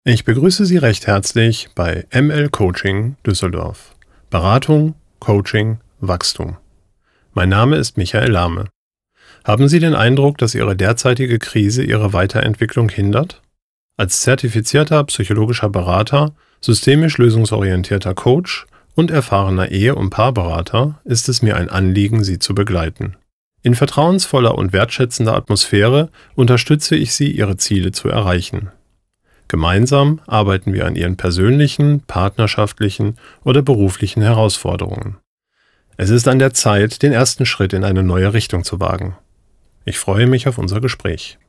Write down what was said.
Ich begrüße Sie recht herzlich bei ML Coaching Düsseldorf. Beratung, Coaching, Wachstum. Mein Name ist Michael Lahme. Haben Sie den Eindruck, dass Ihre derzeitige Krise Ihre Weiterentwicklung hindert? Als zertifizierter psychologischer Berater, systemisch lösungsorientierter Coach und erfahrener Ehe- und Paarberater ist es mir ein Anliegen, Sie zu begleiten. In vertrauensvoller und wertschätzender Atmosphäre unterstütze ich Sie, Ihre Ziele zu erreichen. Gemeinsam arbeiten wir an Ihren persönlichen, partnerschaftlichen oder beruflichen Herausforderungen. Es ist an der Zeit, den ersten Schritt in eine neue Richtung zu wagen. Ich freue mich auf unser Gespräch.